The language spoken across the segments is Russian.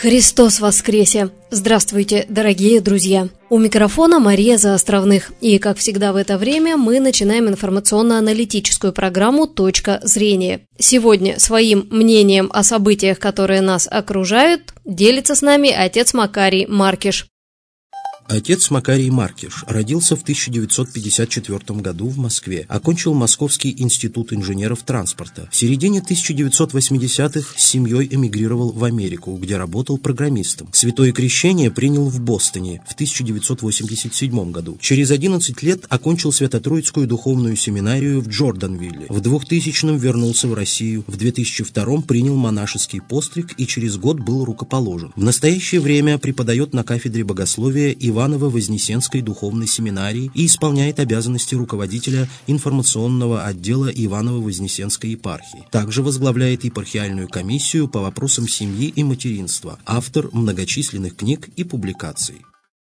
Христос воскресе! Здравствуйте, дорогие друзья! У микрофона Мария Заостровных. И, как всегда в это время, мы начинаем информационно-аналитическую программу «Точка зрения». Сегодня своим мнением о событиях, которые нас окружают, делится с нами отец Макарий Маркиш. Отец Макарий Маркиш родился в 1954 году в Москве, окончил Московский институт инженеров транспорта. В середине 1980-х с семьей эмигрировал в Америку, где работал программистом. Святое крещение принял в Бостоне в 1987 году. Через 11 лет окончил Свято-Троицкую духовную семинарию в Джорданвилле. В 2000-м вернулся в Россию, в 2002-м принял монашеский постриг и через год был рукоположен. В настоящее время преподает на кафедре богословия Иваново-Вознесенской духовной семинарии и исполняет обязанности руководителя информационного отдела Иваново-Вознесенской епархии. Также возглавляет епархиальную комиссию по вопросам семьи и материнства, автор многочисленных книг и публикаций.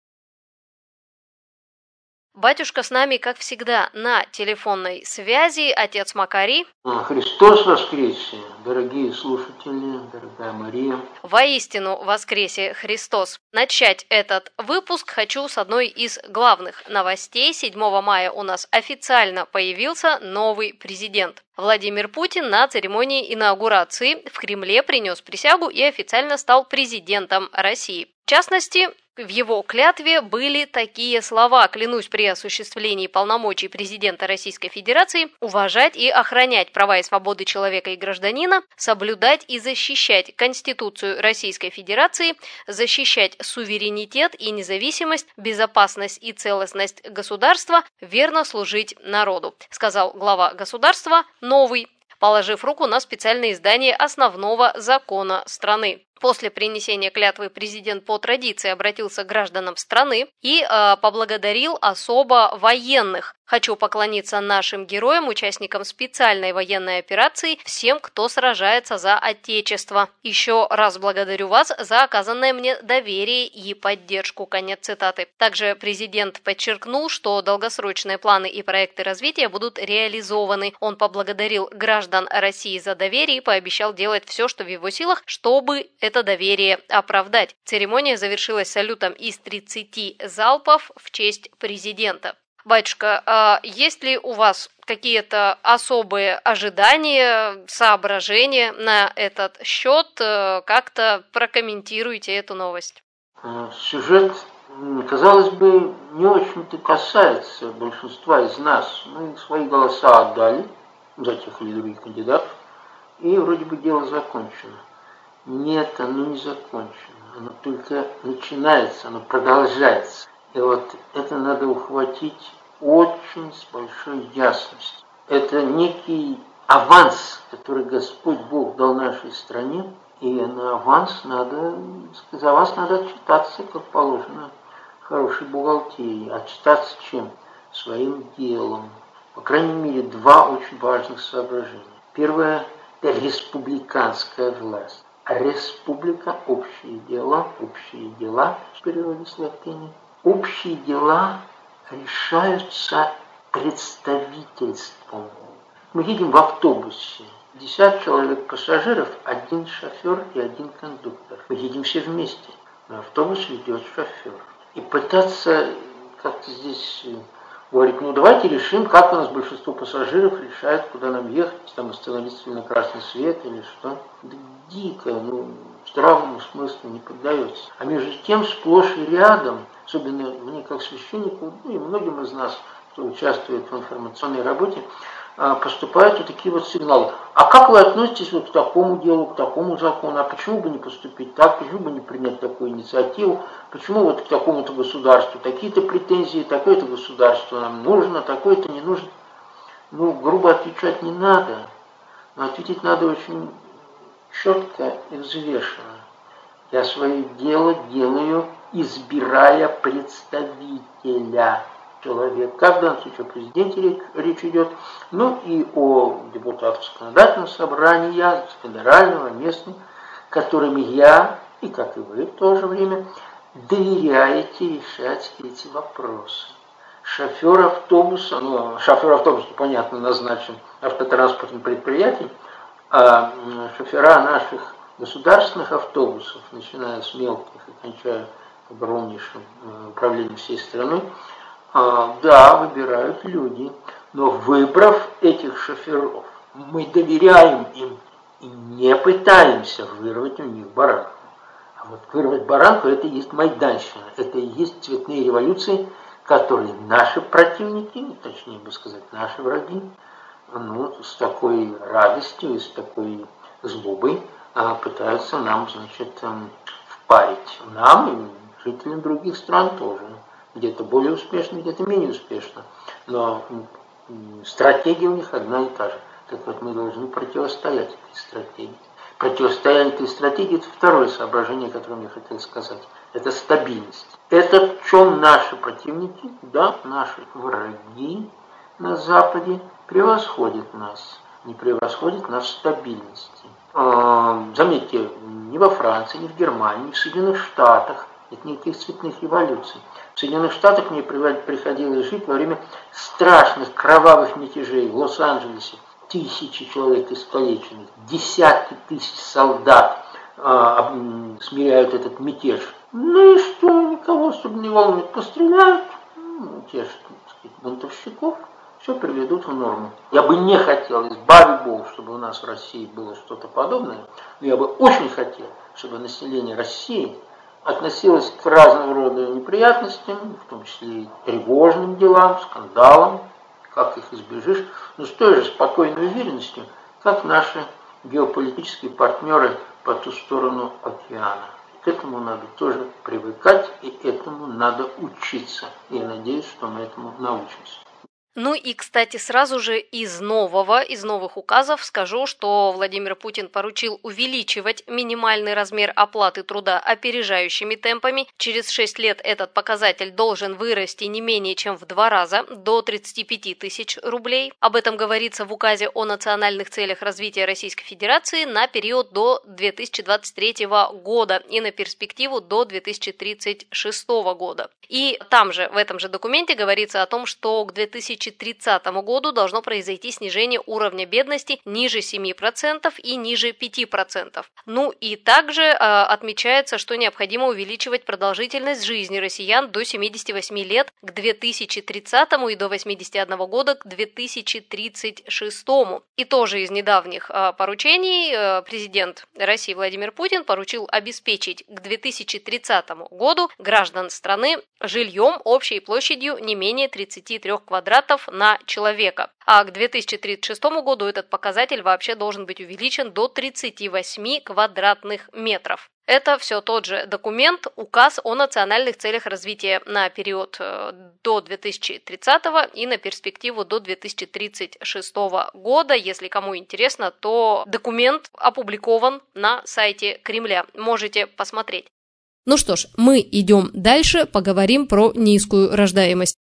Батюшка с нами, как всегда, на телефонной связи. Отец Макарий. Христос воскресе, дорогие слушатели, дорогая Мария. Воистину воскресе Христос. Начать этот выпуск хочу с одной из главных новостей. 7 мая у нас официально появился новый президент. Владимир Путин на церемонии инаугурации в Кремле принес присягу и официально стал президентом России. В частности, в его клятве были такие слова: «Клянусь при осуществлении полномочий президента Российской Федерации уважать и охранять права и свободы человека и гражданина, соблюдать и защищать Конституцию Российской Федерации, защищать суверенитет и независимость, безопасность и целостность государства, верно служить народу», сказал глава государства новый, положив руку на специальное издание основного закона страны. После принесения клятвы президент по традиции обратился к гражданам страны и поблагодарил особо военных. «Хочу поклониться нашим героям, участникам специальной военной операции, всем, кто сражается за Отечество. Еще раз благодарю вас за оказанное мне доверие и поддержку». Конец цитаты. Также президент подчеркнул, что долгосрочные планы и проекты развития будут реализованы. Он поблагодарил граждан России за доверие и пообещал делать все, что в его силах, чтобы это доверие оправдать. Церемония завершилась салютом из 30 залпов в честь президента. Батюшка, есть ли у вас какие-то особые ожидания, соображения на этот счет? Как-то прокомментируйте эту новость. Сюжет, казалось бы, не очень-то касается большинства из нас. Мы свои голоса отдали за тех или других кандидатов, и вроде бы дело закончено. Нет, оно не закончено. Оно только начинается, оно продолжается. И вот это надо ухватить очень с большой ясностью. Это некий аванс, который Господь Бог дал нашей стране, и на аванс за аванс надо отчитаться, как положено, хорошей бухгалтерии. Отчитаться чем? Своим делом. По крайней мере, два очень важных соображения. Первое – это республиканская власть. Республика – общие дела, в переводе с латыни. Общие дела решаются представительством. Мы едем в автобусе, 50 человек пассажиров, один шофер и один кондуктор. Мы едем все вместе, но автобус ведет шофер. И пытаться как-то здесь говорить, давайте решим, как у нас большинство пассажиров решает, куда нам ехать, там остановиться на красный свет или что. Да дико, здравому смыслу не поддается. А между тем сплошь и рядом, особенно мне как священнику, и многим из нас, кто участвует в информационной работе, поступают вот такие вот сигналы. А как вы относитесь вот к такому делу, к такому закону? А почему бы не поступить так? Почему бы не принять такую инициативу? Почему вот к такому-то государству такие-то претензии, такое-то государство нам нужно, такое-то не нужно? Грубо отвечать не надо, но ответить надо очень четко и взвешенно. Я свое дело делаю, избирая представителя человека. Как в данном случае о президенте речь идет, и о депутатах законодательного собрания, федерального, местного, которым я, и как и вы в то же время, доверяете решать эти вопросы. Шофер автобуса, понятно, назначен автотранспортным предприятием, а шофера наших государственных автобусов, начиная с мелких и кончая огромнейшим управлением всей страной, да, выбирают люди. Но выбрав этих шоферов, мы доверяем им и не пытаемся вырвать у них баранку. А вот вырвать баранку – это и есть майданщина, это и есть цветные революции, которые наши противники, точнее бы сказать, наши враги, с такой радостью и с такой злобой пытаются нам, впарить. Нам и жителям других стран тоже. Где-то более успешно, где-то менее успешно. Но стратегия у них одна и та же. Так вот, мы должны противостоять этой стратегии. Противостояние этой стратегии – это второе соображение, которое я хотел сказать. Это стабильность. Это в чем наши противники, да, наши враги на Западе превосходят нас. Не превосходят нас в стабильности. Заметьте, ни во Франции, ни в Германии, ни в Соединенных Штатах нет никаких цветных революций. В Соединенных Штатах мне приходилось жить во время страшных кровавых мятежей в Лос-Анджелесе. Тысячи человек искалеченных, десятки тысяч солдат смиряют этот мятеж. Ну и что, никого особо не волнует. Постреляют, те же, так сказать, бунтовщиков, все приведут в норму. Я бы не хотел, избави Бог, чтобы у нас в России было что-то подобное, но я бы очень хотел, чтобы население России относилось к разного рода неприятностям, в том числе и тревожным делам, скандалам, как их избежишь, но с той же спокойной уверенностью, как наши геополитические партнеры по ту сторону океана. К этому надо тоже привыкать, и этому надо учиться. И я надеюсь, что мы этому научимся. Ну и, кстати, сразу же из новых указов скажу, что Владимир Путин поручил увеличивать минимальный размер оплаты труда опережающими темпами. Через 6 лет этот показатель должен вырасти не менее чем в 2 раза, до 35 тысяч рублей. Об этом говорится в указе о национальных целях развития Российской Федерации на период до 2023 года и на перспективу до 2036 года. И там же, в этом же документе говорится о том, что к 2030 году должно произойти снижение уровня бедности ниже 7% и ниже 5%. Ну и также отмечается, что необходимо увеличивать продолжительность жизни россиян до 78 лет к 2030 и до 81 года к 2036. И тоже из недавних поручений президент России Владимир Путин поручил обеспечить к 2030 году граждан страны жильем общей площадью не менее 33 квадратов на человека. А к 2036 году этот показатель вообще должен быть увеличен до 38 квадратных метров. Это все тот же документ, указ о национальных целях развития на период до 2030 и на перспективу до 2036 года. Если кому интересно, то документ опубликован на сайте Кремля. Можете посмотреть. Ну что ж, мы идем дальше, поговорим про низкую рождаемость.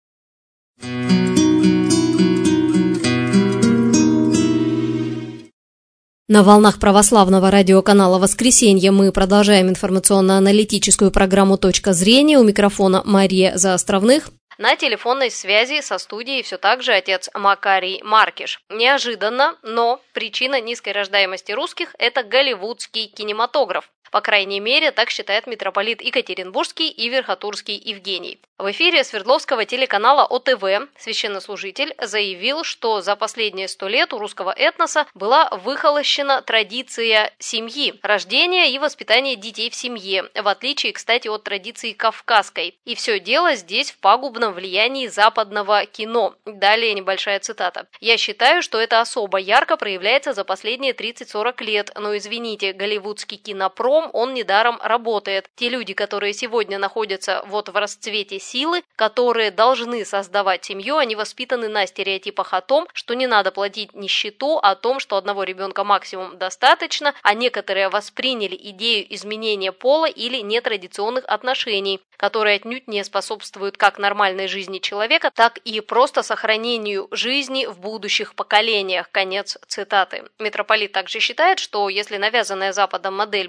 На волнах православного радиоканала «Воскресенье» мы продолжаем информационно-аналитическую программу «Точка зрения». У микрофона Мария Заостровных. На телефонной связи со студией все так же отец Макарий Маркиш. Неожиданно, но причина низкой рождаемости русских – это голливудский кинематограф. По крайней мере, так считает митрополит Екатеринбургский и Верхотурский Евгений. В эфире Свердловского телеканала ОТВ священнослужитель заявил, что за последние 100 лет у русского этноса была выхолощена традиция семьи, рождения и воспитания детей в семье, в отличие, кстати, от традиции кавказской. И все дело здесь в пагубном влиянии западного кино. Далее небольшая цитата. «Я считаю, что это особо ярко проявляется за последние 30-40 лет, но извините, голливудский кинопром, он недаром работает. Те люди, которые сегодня находятся в расцвете силы, которые должны создавать семью, они воспитаны на стереотипах о том, что не надо платить нищету, о том, что одного ребенка максимум достаточно, а некоторые восприняли идею изменения пола или нетрадиционных отношений, которые отнюдь не способствуют как нормальной жизни человека, так и просто сохранению жизни в будущих поколениях». Конец цитаты. Митрополит также считает, что если навязанная Западом модель будет продолжаться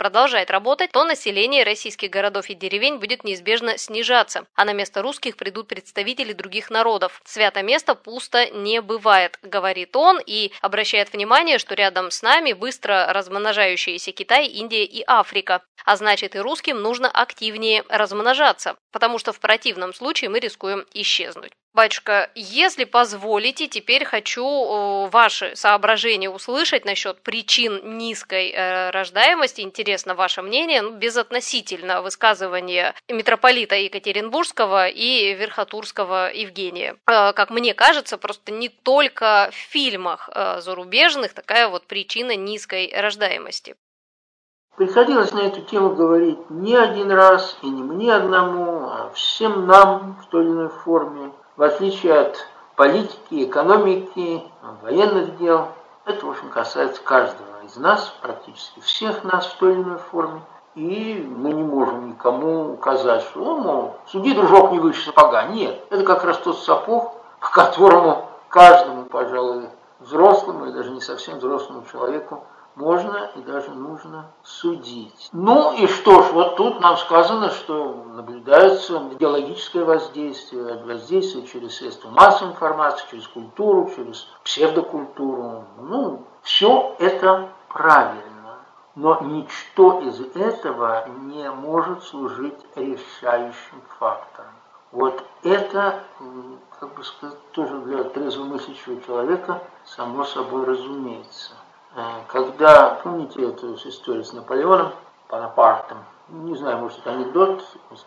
продолжать работать, то население российских городов и деревень будет неизбежно снижаться, а на место русских придут представители других народов. Свято место пусто не бывает, говорит он, и обращает внимание, что рядом с нами быстро размножающиеся Китай, Индия и Африка. А значит, и русским нужно активнее размножаться, потому что в противном случае мы рискуем исчезнуть. Батюшка, если позволите, теперь хочу ваши соображения услышать насчет причин низкой рождаемости. Интересно ваше мнение, безотносительно высказывания митрополита Екатеринбургского и Верхотурского Евгения. Как мне кажется, просто не только в фильмах зарубежных такая вот причина низкой рождаемости. Приходилось на эту тему говорить не один раз, и не мне одному, а всем нам в той или иной форме. В отличие от политики, экономики, военных дел, это, в общем, касается каждого из нас, практически всех нас в той или иной форме. И мы не можем никому указать, что, мол, суди, дружок, не выше сапога. Нет, это как раз тот сапог, по которому каждому, пожалуй, взрослому и даже не совсем взрослому человеку можно и даже нужно судить. Ну и что ж, вот тут нам сказано, что наблюдается идеологическое воздействие через средства массовой информации, через культуру, через псевдокультуру. Все это правильно, но ничто из этого не может служить решающим фактором. Вот это, как бы сказать, тоже для трезвомыслящего человека само собой разумеется. Когда, помните эту историю с Наполеоном Бонапартом, не знаю, может это анекдот,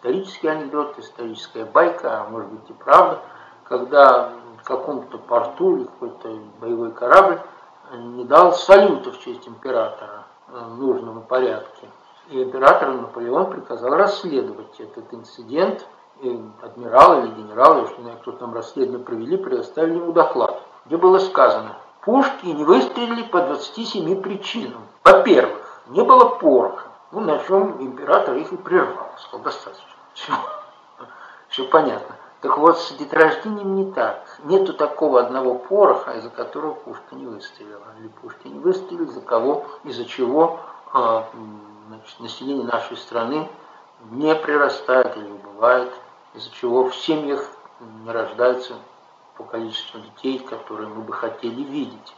историческая байка, а может быть и правда, когда в каком-то порту или какой-то боевой корабль не дал салюта в честь императора в нужном порядке. И император Наполеон приказал расследовать этот инцидент, и адмирал или генерал, я уж не знаю, кто там расследование провели, предоставили ему доклад, где было сказано: пушки не выстрелили по 27 причинам. Во-первых, не было пороха. На чем император их и прервал. Сказал, достаточно. Все понятно. Так вот, с деторождением не так. Нету такого одного пороха, из-за которого пушка не выстрелила. Или пушки не выстрелили, из-за чего население нашей страны не прирастает или убывает, из-за чего в семьях не рождается по количеству детей, которые мы бы хотели видеть.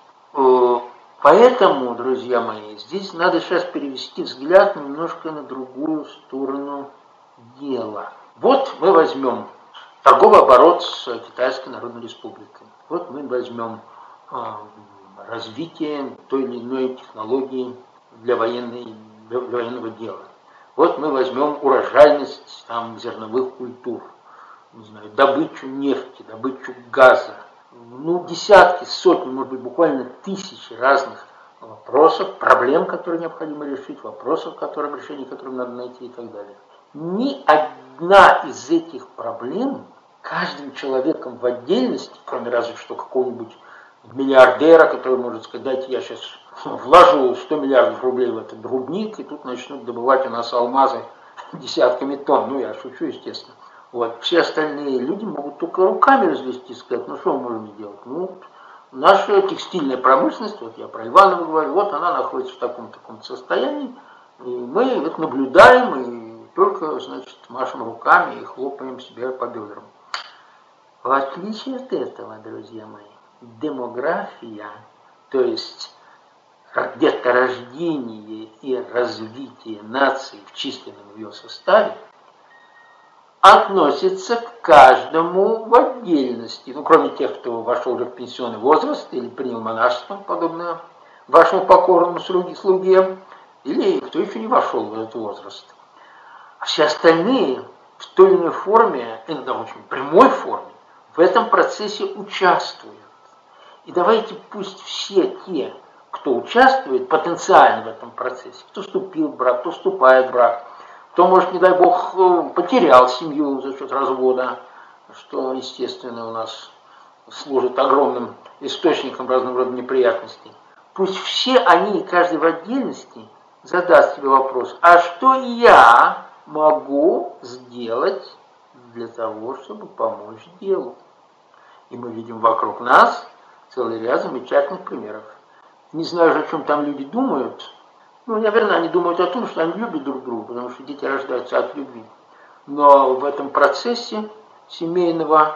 Поэтому, друзья мои, здесь надо сейчас перевести взгляд немножко на другую сторону дела. Вот мы возьмем торговый оборот с Китайской Народной Республикой. Вот мы возьмем развитие той или иной технологии для военного дела. Вот мы возьмем урожайность зерновых культур, не знаю, добычу нефти, добычу газа. Десятки, сотни, может быть, буквально тысячи разных вопросов, проблем, которые необходимо решить, решение которым надо найти и так далее. Ни одна из этих проблем каждым человеком в отдельности, кроме разве что какого-нибудь миллиардера, который может сказать, дайте я сейчас вложу 100 миллиардов рублей в этот рудник, и тут начнут добывать у нас алмазы десятками тонн. Я шучу, естественно. Все остальные люди могут только руками развести и сказать, что мы можем сделать? Наша текстильная промышленность, я про Иванову говорю, она находится в таком состоянии, и мы это наблюдаем, и только, машем руками и хлопаем себя по бедрам. В отличие от этого, друзья мои, демография, то есть деторождение и развитие нации в численном ее составе, относится к каждому в отдельности. Кроме тех, кто вошел уже в пенсионный возраст или принял монашество, подобное вашему покорному слуге, или кто еще не вошел в этот возраст. А все остальные в той или иной форме, иногда в очень прямой форме, в этом процессе участвуют. И давайте пусть все те, кто участвует потенциально в этом процессе, кто вступил в брак, кто вступает в брак, кто, может, не дай бог, потерял семью за счет развода, что, естественно, у нас служит огромным источником разного рода неприятностей. Пусть все они, каждый в отдельности, задаст себе вопрос, а что я могу сделать для того, чтобы помочь делу? И мы видим вокруг нас целый ряд замечательных примеров. Не знаю, о чем там люди думают, Наверное, они думают о том, что они любят друг друга, потому что дети рождаются от любви. Но в этом процессе семейного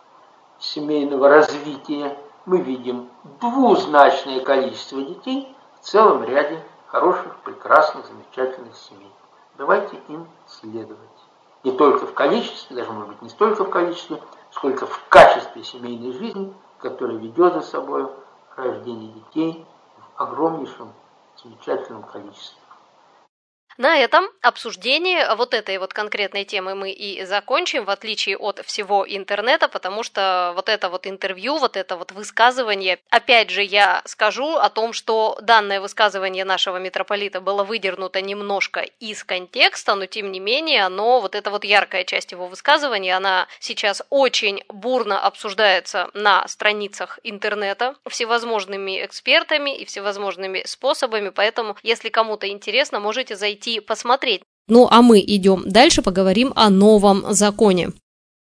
развития мы видим двузначное количество детей в целом ряде хороших, прекрасных, замечательных семей. Давайте им следовать. Не только в количестве, даже, может быть, не столько в количестве, сколько в качестве семейной жизни, которая ведет за собой рождение детей в огромнейшем, замечательном количестве. На этом обсуждение вот этой вот конкретной темы мы и закончим, в отличие от всего интернета, потому что вот это вот интервью, вот это вот высказывание, опять же, я скажу о том, что данное высказывание нашего митрополита было выдернуто немножко из контекста, но тем не менее, вот эта вот яркая часть его высказывания, она сейчас очень бурно обсуждается на страницах интернета всевозможными экспертами и всевозможными способами, поэтому, если кому-то интересно, можете зайти посмотреть. А мы идем дальше, поговорим о новом законе.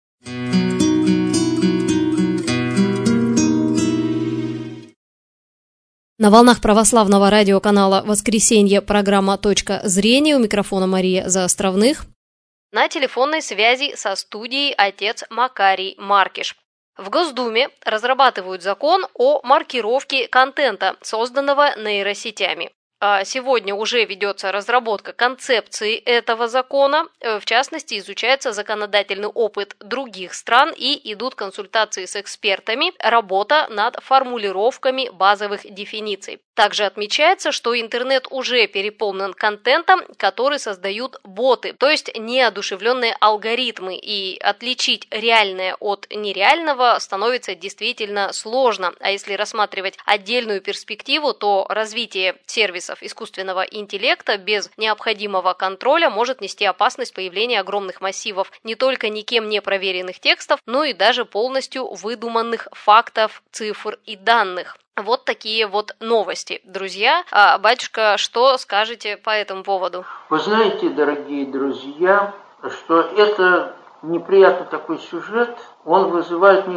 На волнах православного радиоканала «Воскресенье» программа «Точка зрения». У микрофона Мария Заостровных. На телефонной связи со студией отец Макарий Маркиш. В Госдуме разрабатывают закон о маркировке контента, созданного нейросетями. Сегодня уже ведется разработка концепции этого закона, в частности, изучается законодательный опыт других стран и идут консультации с экспертами, работа над формулировками базовых дефиниций. Также отмечается, что интернет уже переполнен контентом, который создают боты, то есть неодушевленные алгоритмы, и отличить реальное от нереального становится действительно сложно. А если рассматривать отдельную перспективу, то развитие сервисов искусственного интеллекта без необходимого контроля может нести опасность появления огромных массивов не только никем не проверенных текстов, но и даже полностью выдуманных фактов, цифр и данных. Вот такие вот новости, друзья. Батюшка, что скажете по этому поводу? Вы знаете, дорогие друзья, что это неприятный такой сюжет, он вызывает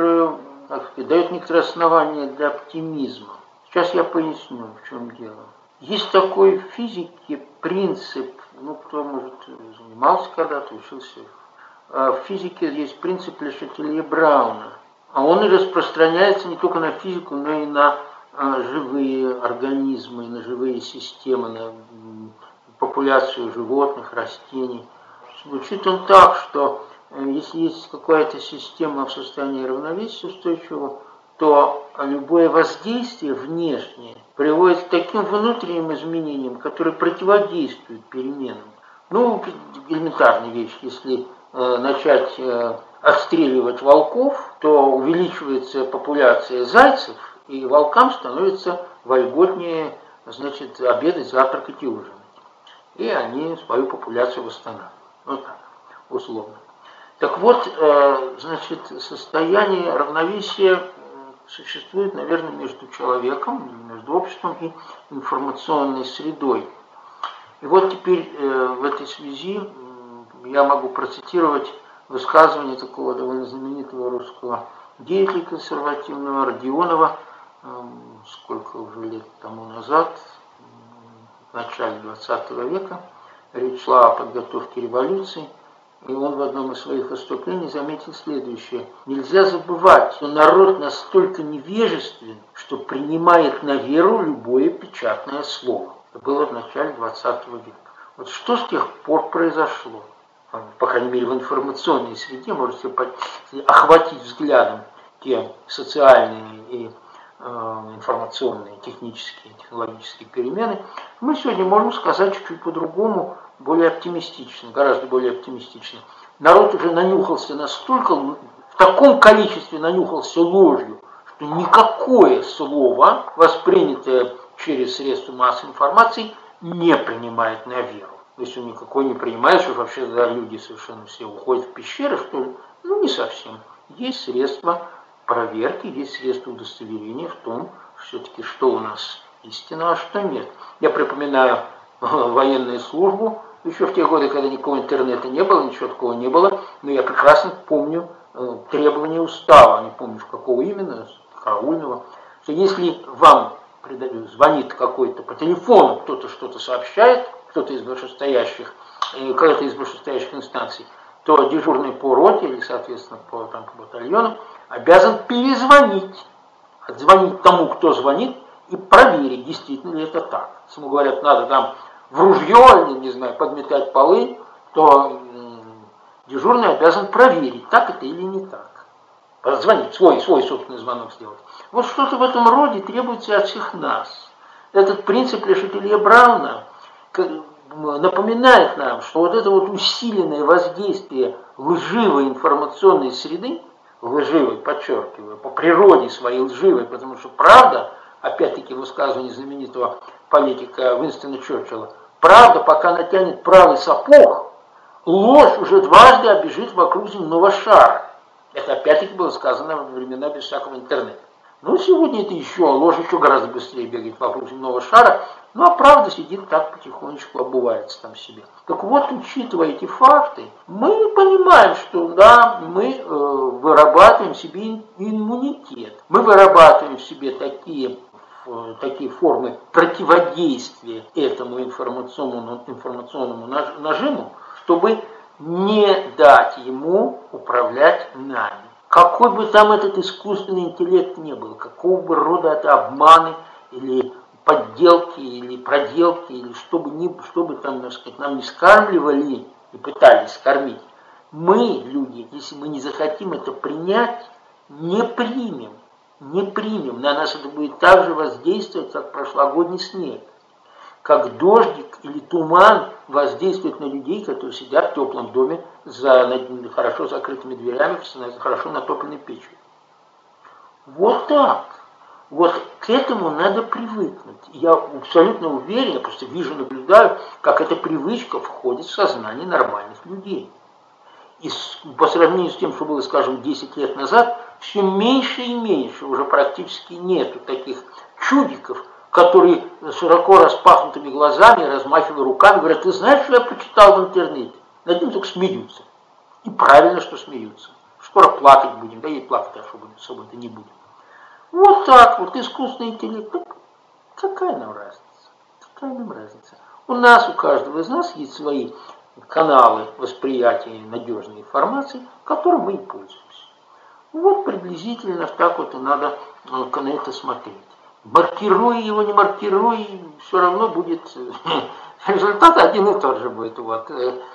дает некоторые основания для оптимизма. Сейчас я поясню, в чем дело. Есть такой в физике принцип, кто, может, занимался когда-то, учился. В физике есть принцип Ле Шателье-Брауна. А он и распространяется не только на физику, но и на живые организмы, на живые системы, на популяцию животных, растений. Звучит он так, что если есть какая-то система в состоянии равновесия устойчивого, то любое воздействие внешнее приводит к таким внутренним изменениям, которые противодействуют переменам. Элементарная вещь, если начать отстреливать волков, то увеличивается популяция зайцев, и волкам становится вольготнее, обедать, завтракать и ужинать. И они свою популяцию восстанавливают. Вот так, условно. Так вот, состояние равновесия существует, наверное, между человеком, между обществом и информационной средой. И вот теперь в этой связи я могу процитировать высказывание такого довольно знаменитого русского деятеля консервативного Родионова, сколько уже лет тому назад, в начале 20 века, речь шла о подготовке революции. И он в одном из своих выступлений заметил следующее. Нельзя забывать, что народ настолько невежествен, что принимает на веру любое печатное слово. Это было в начале 20 века. Вот что с тех пор произошло? По крайней мере, в информационной среде, можете охватить взглядом те социальные и информационные, технические, технологические перемены. Мы сегодня можем сказать чуть-чуть по-другому, более оптимистично, гораздо более оптимистично. Народ уже нанюхался настолько, в таком количестве нанюхался ложью, что никакое слово, воспринятое через средства массовой информации, не принимает на веру. Если он никакой не принимает, что вообще люди совершенно все уходят в пещеры, что ли? Не совсем. Есть средства проверки, есть средства удостоверения в том, все-таки, что у нас истина, а что нет. Я припоминаю военную службу, еще в те годы, когда никакого интернета не было, ничего такого не было, но я прекрасно помню требования устава, не помню, какого именно, караульного, что если вам звонит какой-то по телефону, кто-то что-то сообщает, кто-то из вышестоящих инстанций, то дежурный по роте или, соответственно, по батальону обязан перезвонить, отзвонить тому, кто звонит, и проверить, действительно ли это так. Если ему говорят, надо там в ружье или, не знаю, подметать полы, то дежурный обязан проверить, так это или не так. Позвонить, свой собственный звонок сделать. Вот что-то в этом роде требуется от всех нас. Этот принцип Le Chatelier Брауна напоминает нам, что вот это вот усиленное воздействие лживой информационной среды, лживой, подчеркиваю, по природе своей лживой, потому что правда, опять-таки в высказывании знаменитого политика Уинстона Черчилля, правда, пока натянет правый сапог, ложь уже дважды обежит вокруг земного шара. Это опять-таки было сказано во времена без всякого интернета. Но сегодня это ложь еще гораздо быстрее бегает вокруг земного шара, ну а правда сидит так потихонечку, обувается там себе. Так вот, учитывая эти факты, мы понимаем, что да, мы вырабатываем себе иммунитет. Мы вырабатываем в себе такие формы противодействия этому информационному нажиму, чтобы не дать ему управлять нами. Какой бы там этот искусственный интеллект ни был, какого бы рода это обманы или подделки, или проделки, или чтобы там, так сказать, нам не скармливали и пытались скормить, мы, люди, если мы не захотим это принять, не примем. На нас это будет так же воздействовать, как прошлогодний снег. Как дождик или туман воздействует на людей, которые сидят в теплом доме за хорошо закрытыми дверями, с хорошо натопленной печью. Вот так. Вот к этому надо привыкнуть. Я абсолютно уверен, я просто вижу, наблюдаю, как эта привычка входит в сознание нормальных людей. И по сравнению с тем, что было, скажем, 10 лет назад, все меньше и меньше, уже практически нету таких чудиков, которые широко распахнутыми глазами, размахивая руками, говорят, ты знаешь, что я прочитал в интернете? Над ним только смеются. И правильно, что смеются. Скоро плакать будем, да и плакать особо-то не будем. Вот так вот, искусственный интеллект. Какая нам разница? У нас, у каждого из нас есть свои каналы восприятия надежной информации, которым мы и пользуемся. Вот приблизительно так вот и надо на это смотреть. Маркируй его, не маркируй, все равно будет результат один и тот же будет. Вот.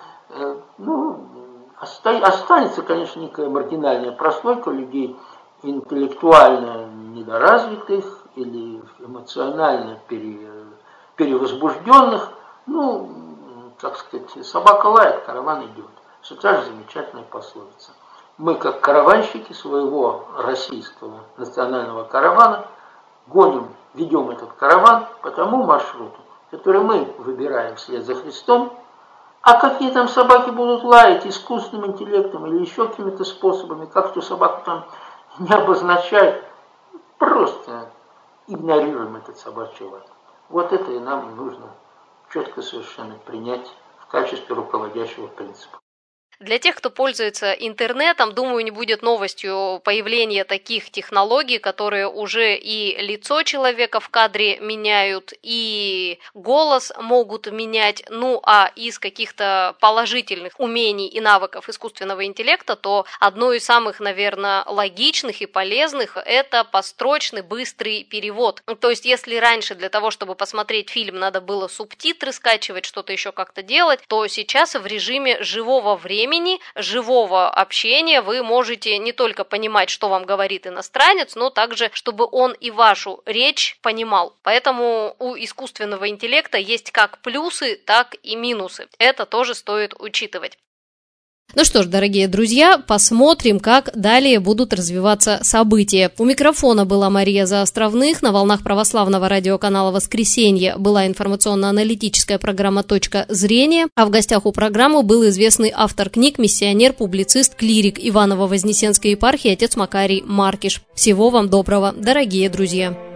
Останется, конечно, некая маргинальная прослойка людей интеллектуально недоразвитых или эмоционально перевозбужденных. Так сказать, собака лает, караван идет. Все та же замечательная пословица. Мы, как караванщики своего российского национального каравана, ведем этот караван по тому маршруту, который мы выбираем вслед за Христом, а какие там собаки будут лаять искусственным интеллектом или еще какими-то способами, как что собаку там не обозначает, просто игнорируем этот собачий лай. Вот это и нам нужно четко совершенно принять в качестве руководящего принципа. Для тех, кто пользуется интернетом, думаю, не будет новостью появление таких технологий, которые уже и лицо человека в кадре меняют, и голос могут менять, а из каких-то положительных умений и навыков искусственного интеллекта, то одно из самых, наверное, логичных и полезных – это построчный быстрый перевод. То есть, если раньше для того, чтобы посмотреть фильм, надо было субтитры скачивать, что-то еще как-то делать, то сейчас в режиме живого времени, живого общения вы можете не только понимать, что вам говорит иностранец, но также, чтобы он и вашу речь понимал. Поэтому у искусственного интеллекта есть как плюсы, так и минусы. Это тоже стоит учитывать. Ну что ж, дорогие друзья, посмотрим, как далее будут развиваться события. У микрофона была Мария Заостровных. На волнах православного радиоканала «Воскресенье» была информационно-аналитическая программа «Точка зрения». А в гостях у программы был известный автор книг, миссионер, публицист, клирик Иваново-Вознесенской епархии отец Макарий Маркиш. Всего вам доброго, дорогие друзья!